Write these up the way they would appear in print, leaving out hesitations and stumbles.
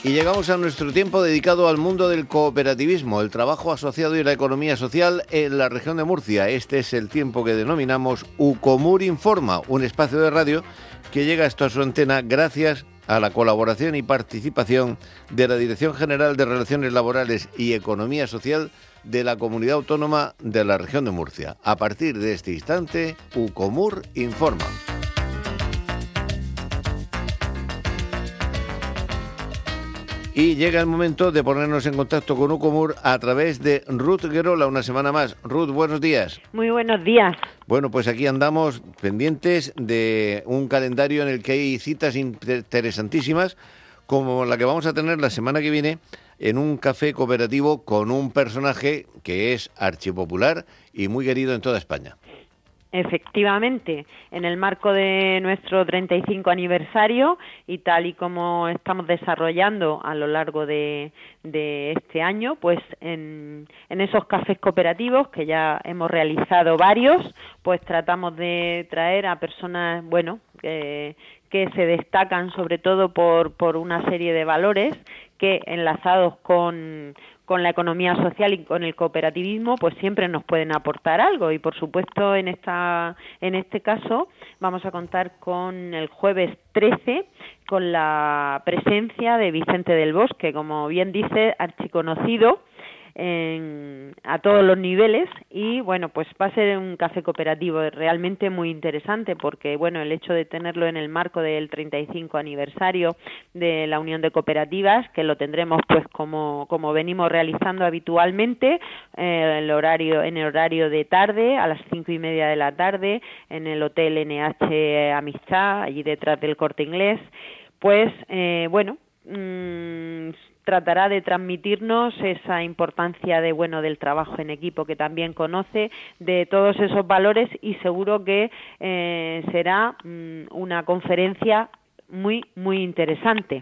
Y llegamos a nuestro tiempo dedicado al mundo del cooperativismo, el trabajo asociado y la economía social en la región de Murcia. Este es el tiempo que denominamos Ucomur Informa, un espacio de radio que llega hasta su antena gracias a la colaboración y participación de la Dirección General de Relaciones Laborales y Economía Social de la Comunidad Autónoma de la región de Murcia. A partir de este instante, Ucomur Informa. Y llega el momento de ponernos en contacto con Ucomur a través de Ruth Guerola, una semana más. Ruth, buenos días. Muy buenos días. Bueno, pues aquí andamos pendientes de un calendario en el que hay citas interesantísimas, como la que vamos a tener la semana que viene en un café cooperativo con un personaje que es archipopular y muy querido en toda España. Efectivamente, en el marco de nuestro 35 aniversario y tal y como estamos desarrollando a lo largo de este año, pues en esos cafés cooperativos, que ya hemos realizado varios, pues tratamos de traer a personas, bueno, que se destacan sobre todo por una serie de valores que, enlazados con la economía social y con el cooperativismo, pues siempre nos pueden aportar algo. Y por supuesto en este caso vamos a contar con el jueves 13 con la presencia de Vicente del Bosque, como bien dice, archiconocido a todos los niveles, y bueno, pues va a ser un café cooperativo realmente muy interesante, porque bueno, el hecho de tenerlo en el marco del 35 aniversario de la Unión de Cooperativas, que lo tendremos pues como venimos realizando habitualmente, en el horario de tarde, a las 5:30 de la tarde, en el Hotel NH Amistad, allí detrás del Corte Inglés, pues tratará de transmitirnos esa importancia del trabajo en equipo que también conoce, de todos esos valores, y seguro que será una conferencia muy muy interesante.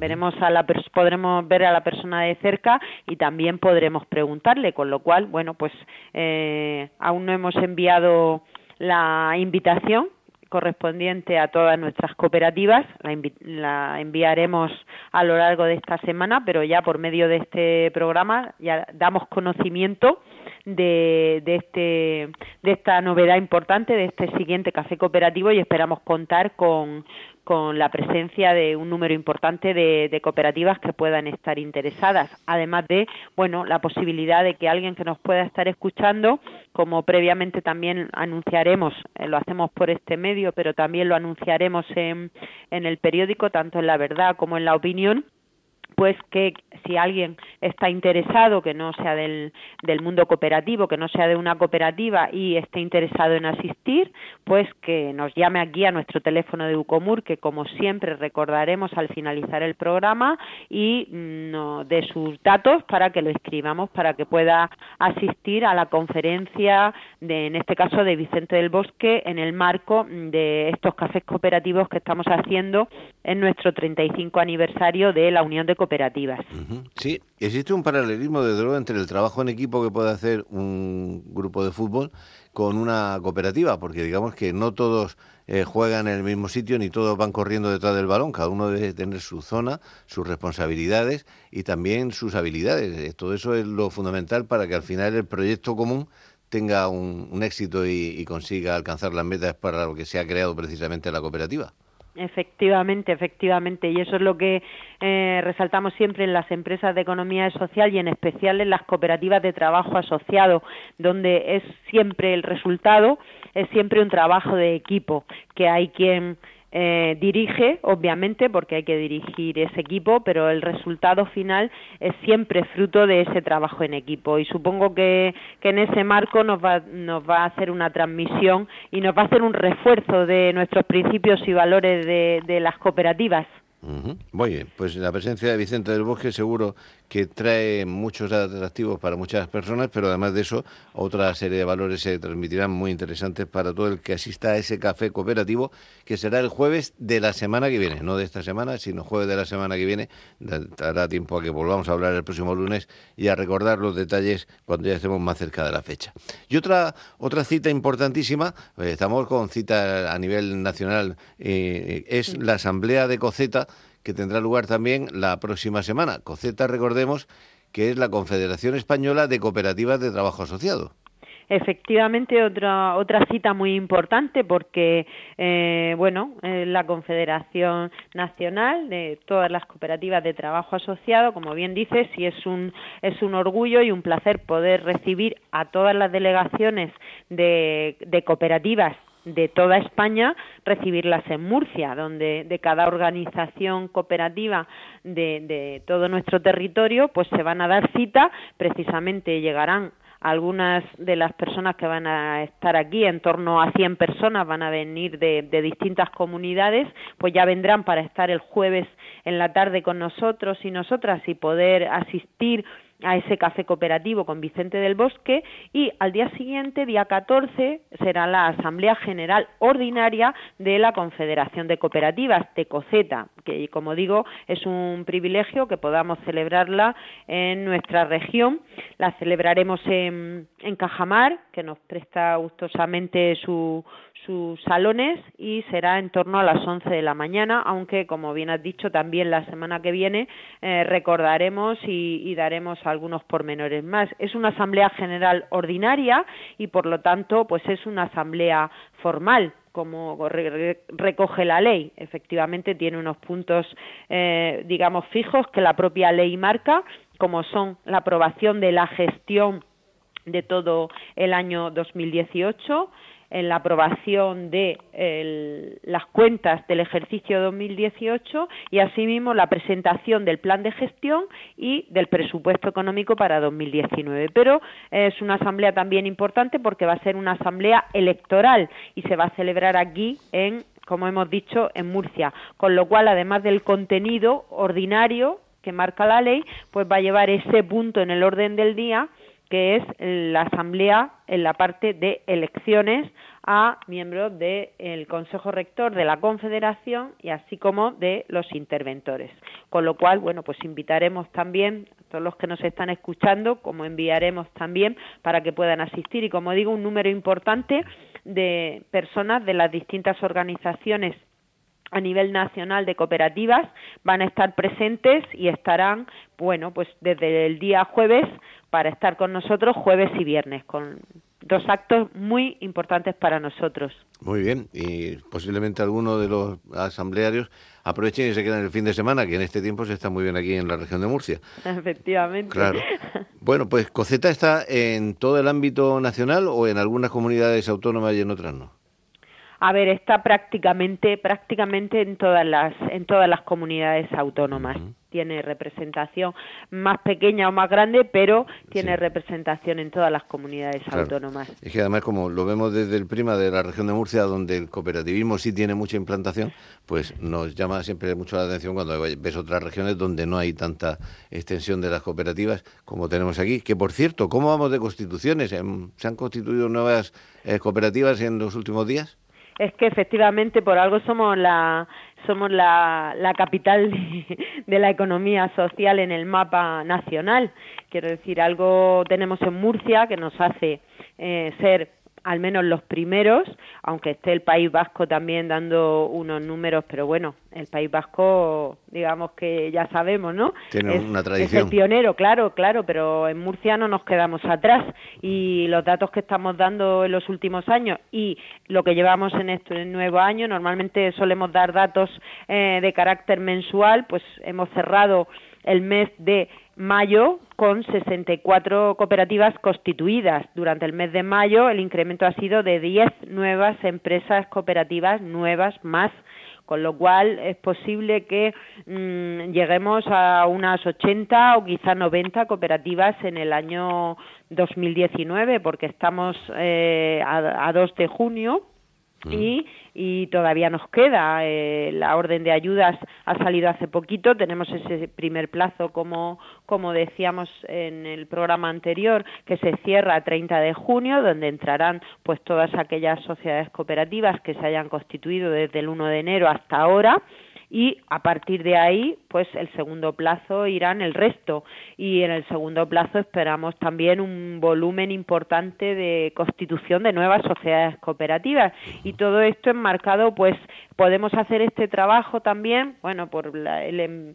Podremos ver a la persona de cerca y también podremos preguntarle, con lo cual, bueno, pues aún no hemos enviado la invitación correspondiente a todas nuestras cooperativas, la enviaremos a lo largo de esta semana, pero ya por medio de este programa ya damos conocimiento de esta novedad importante, de este siguiente café cooperativo, y esperamos contar con la presencia de un número importante de cooperativas que puedan estar interesadas, además de, bueno, la posibilidad de que alguien que nos pueda estar escuchando, como previamente también anunciaremos, lo hacemos por este medio, pero también lo anunciaremos en el periódico, tanto en La Verdad como en La Opinión, pues que si alguien está interesado, que no sea del mundo cooperativo, que no sea de una cooperativa y esté interesado en asistir, pues que nos llame aquí a nuestro teléfono de Ucomur, que como siempre recordaremos al finalizar el programa, y nos dé sus datos para que lo escribamos, para que pueda asistir a la conferencia en este caso de Vicente del Bosque, en el marco de estos cafés cooperativos que estamos haciendo en nuestro 35 aniversario de la Unión de Cooperativas. Sí, existe un paralelismo desde luego entre el trabajo en equipo que puede hacer un grupo de fútbol con una cooperativa, porque digamos que no todos juegan en el mismo sitio ni todos van corriendo detrás del balón, cada uno debe tener su zona, sus responsabilidades y también sus habilidades. Todo eso es lo fundamental para que al final el proyecto común tenga un éxito y consiga alcanzar las metas para lo que se ha creado precisamente la cooperativa. Efectivamente, y eso es lo que resaltamos siempre en las empresas de economía social y en especial en las cooperativas de trabajo asociado, donde es siempre el resultado, es siempre un trabajo de equipo, que hay quien dirige, obviamente, porque hay que dirigir ese equipo, pero el resultado final es siempre fruto de ese trabajo en equipo, y supongo que en ese marco nos va a hacer una transmisión y nos va a hacer un refuerzo de nuestros principios y valores de las cooperativas. Muy bien, pues la presencia de Vicente del Bosque seguro que trae muchos atractivos para muchas personas, pero además de eso, otra serie de valores se transmitirán muy interesantes para todo el que asista a ese café cooperativo, que será el jueves de la semana que viene, no de esta semana, sino jueves de la semana que viene. Dará tiempo a que volvamos a hablar el próximo lunes y a recordar los detalles cuando ya estemos más cerca de la fecha. Y otra cita importantísima, estamos con cita a nivel nacional, es la Asamblea de COCETA, que tendrá lugar también la próxima semana. COCETA, recordemos, que es la Confederación Española de Cooperativas de Trabajo Asociado. Efectivamente, otra cita muy importante porque, la Confederación Nacional de todas las cooperativas de trabajo asociado, como bien dices, y es un orgullo y un placer poder recibir a todas las delegaciones de cooperativas de toda España, recibirlas en Murcia, donde de cada organización cooperativa de todo nuestro territorio, pues se van a dar cita, precisamente llegarán algunas de las personas que van a estar aquí, en torno a 100 personas, van a venir de distintas comunidades, pues ya vendrán para estar el jueves en la tarde con nosotros y nosotras y poder asistir a ese café cooperativo con Vicente del Bosque, y al día siguiente, día 14, será la Asamblea General Ordinaria de la Confederación de Cooperativas de COCETA, que, como digo, es un privilegio que podamos celebrarla en nuestra región. La celebraremos en Cajamar, que nos presta gustosamente sus salones, y será en torno a las 11 de la mañana, aunque, como bien has dicho, también la semana que viene recordaremos y daremos algunos pormenores más. Es una asamblea general ordinaria y, por lo tanto, pues es una asamblea formal, como recoge la ley. Efectivamente tiene unos puntos, fijos que la propia ley marca, como son la aprobación de la gestión de todo el año 2018, en la aprobación de las cuentas del ejercicio 2018 y asimismo la presentación del plan de gestión y del presupuesto económico para 2019. Pero es una asamblea también importante porque va a ser una asamblea electoral y se va a celebrar aquí como hemos dicho, en Murcia, con lo cual, además del contenido ordinario que marca la ley, pues va a llevar ese punto en el orden del día, que es la asamblea en la parte de elecciones a miembros del Consejo Rector de la Confederación y así como de los interventores. Con lo cual, pues invitaremos también a todos los que nos están escuchando, como enviaremos también para que puedan asistir, y como digo, un número importante de personas de las distintas organizaciones a nivel nacional de cooperativas van a estar presentes y estarán, pues desde el día jueves para estar con nosotros jueves y viernes, con 2 actos muy importantes para nosotros. Muy bien, y posiblemente alguno de los asamblearios aprovechen y se queden el fin de semana, que en este tiempo se está muy bien aquí en la región de Murcia. Efectivamente. Claro. Bueno, pues COCETA está en todo el ámbito nacional o en algunas comunidades autónomas y en otras no. A ver, está prácticamente en todas las comunidades autónomas. Uh-huh. Tiene representación más pequeña o más grande, pero tiene representación en todas las comunidades autónomas. Es que además, como lo vemos desde el Prima de la región de Murcia, donde el cooperativismo sí tiene mucha implantación, pues nos llama siempre mucho la atención cuando ves otras regiones donde no hay tanta extensión de las cooperativas como tenemos aquí. Que, por cierto, ¿cómo vamos de constituciones? ¿Se han constituido nuevas cooperativas en los últimos días? Es que efectivamente por algo somos la capital de la economía social en el mapa nacional. Quiero decir, algo tenemos en Murcia que nos hace ser al menos los primeros, aunque esté el País Vasco también dando unos números, pero bueno, el País Vasco, digamos que ya sabemos, ¿no? Tiene una tradición. Es el pionero, claro, pero en Murcia no nos quedamos atrás, y los datos que estamos dando en los últimos años y lo que llevamos en este nuevo año, normalmente solemos dar datos de carácter mensual, pues hemos cerrado el mes de mayo con 64 cooperativas constituidas. Durante el mes de mayo el incremento ha sido de 10 nuevas empresas cooperativas nuevas más, con lo cual es posible que lleguemos a unas 80 o quizá 90 cooperativas en el año 2019, porque estamos a 2 de junio. Y todavía nos queda. La orden de ayudas ha salido hace poquito, tenemos ese primer plazo, como decíamos en el programa anterior, que se cierra a 30 de junio, donde entrarán pues todas aquellas sociedades cooperativas que se hayan constituido desde el 1 de enero hasta ahora, y a partir de ahí, pues el segundo plazo irán el resto, y en el segundo plazo esperamos también un volumen importante de constitución de nuevas sociedades cooperativas, y todo esto enmarcado, pues podemos hacer este trabajo también, bueno, por el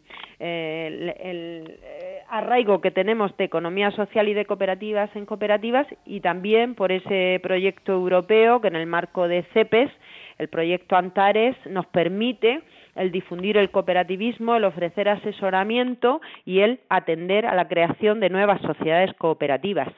arraigo que tenemos de economía social y de cooperativas en cooperativas, y también por ese proyecto europeo que en el marco de CEPES, el proyecto Antares, nos permite el difundir el cooperativismo, el ofrecer asesoramiento y el atender a la creación de nuevas sociedades cooperativas.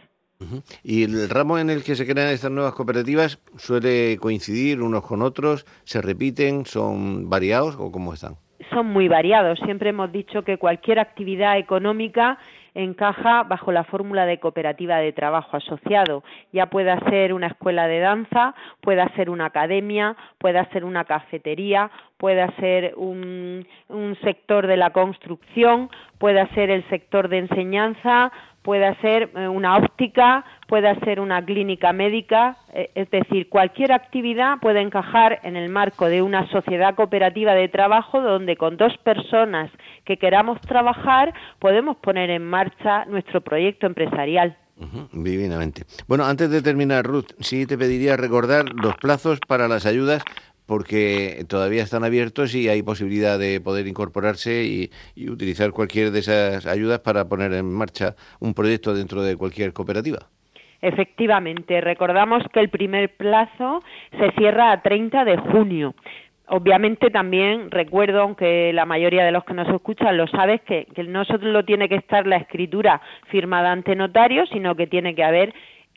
¿Y el ramo en el que se crean estas nuevas cooperativas suele coincidir unos con otros? ¿Se repiten? ¿Son variados o cómo están? Son muy variados. Siempre hemos dicho que cualquier actividad económica encaja bajo la fórmula de cooperativa de trabajo asociado, ya pueda ser una escuela de danza, pueda ser una academia, pueda ser una cafetería, pueda ser un sector de la construcción, pueda ser el sector de enseñanza, pueda ser una óptica, pueda ser una clínica médica, es decir, cualquier actividad puede encajar en el marco de una sociedad cooperativa de trabajo donde con dos personas que queramos trabajar podemos poner en marcha nuestro proyecto empresarial. Divinamente. Bueno, antes de terminar, Ruth, sí te pediría recordar los plazos para las ayudas, porque todavía están abiertos y hay posibilidad de poder incorporarse y utilizar cualquier de esas ayudas para poner en marcha un proyecto dentro de cualquier cooperativa. Efectivamente, recordamos que el primer plazo se cierra a 30 de junio. Obviamente también recuerdo, aunque la mayoría de los que nos escuchan lo sabes, que no solo tiene que estar la escritura firmada ante notario, sino que tiene que haber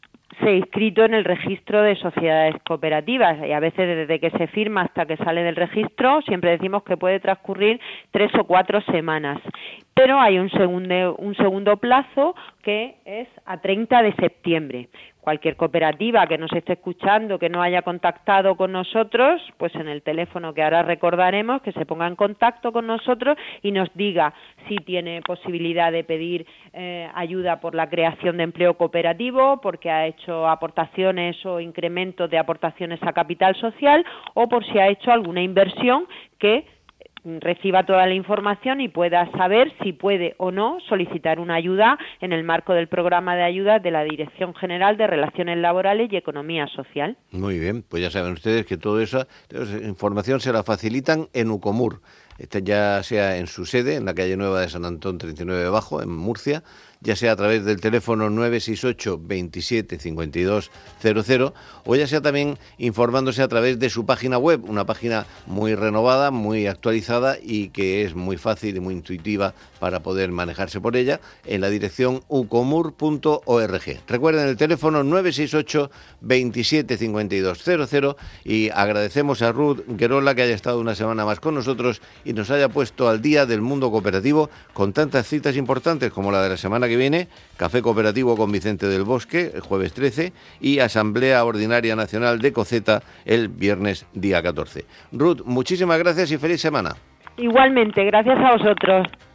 se inscrito en el registro de sociedades cooperativas, y a veces desde que se firma hasta que sale del registro siempre decimos que puede transcurrir 3 o 4 semanas, pero hay un segundo plazo que es a 30 de septiembre. Cualquier cooperativa que nos esté escuchando, que no haya contactado con nosotros, pues en el teléfono que ahora recordaremos, que se ponga en contacto con nosotros y nos diga si tiene posibilidad de pedir ayuda por la creación de empleo cooperativo, porque ha hecho aportaciones o incrementos de aportaciones a capital social, o por si ha hecho alguna inversión que reciba toda la información y pueda saber si puede o no solicitar una ayuda en el marco del programa de ayudas de la Dirección General de Relaciones Laborales y Economía Social. Muy bien, pues ya saben ustedes que toda esa información se la facilitan en Ucomur, ya sea en su sede, en la calle Nueva de San Antón 39 Bajo, en Murcia, ya sea a través del teléfono 968 27 52 00, o ya sea también informándose a través de su página web, una página muy renovada, muy actualizada y que es muy fácil y muy intuitiva para poder manejarse por ella, en la dirección ucomur.org. Recuerden el teléfono 968 27 52 00, y agradecemos a Ruth Guerola que haya estado una semana más con nosotros y nos haya puesto al día del mundo cooperativo con tantas citas importantes como la de la semana que viene, Café Cooperativo con Vicente del Bosque, el jueves 13, y Asamblea Ordinaria Nacional de Coceta el viernes día 14. Ruth, muchísimas gracias y feliz semana. Igualmente, gracias a vosotros.